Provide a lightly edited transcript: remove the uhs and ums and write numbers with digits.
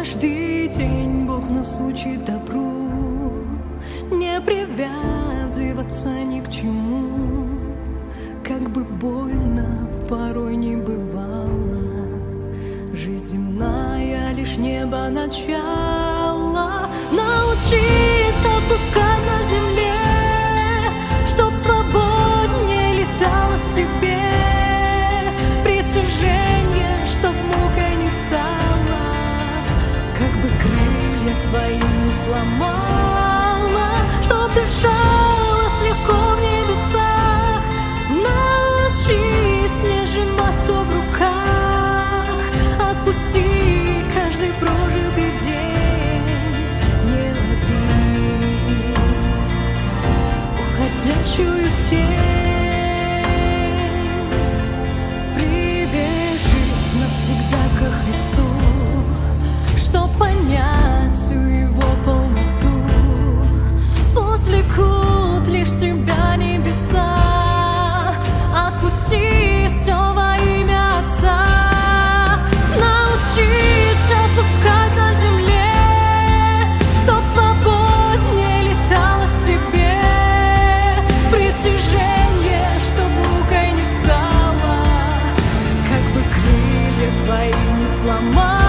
Каждый день Бог нас учит добру, не привязываться ни к чему. Как бы больно порой не бывало, жизнь земная лишь небо начало. Научись отпускать на земле, чтоб свободнее леталось тебе. Притяжение, чтоб мукой не стало, как бы крылья твои не сломала, чтоб дышалось легко в небесах. Научись не сжимать всё в руках, отпусти каждый прожитый день, не лови уходящую тень. Привяжись навсегда ко Христу, чтоб понять всю Его полноту. Пусть влекут лишь тебя небеса, отпусти все во имя Отца. Научись отпускать на земле, чтоб свободнее леталось тебе. Притяжение, чтоб мукой не стало, как бы крылья твои не сломать.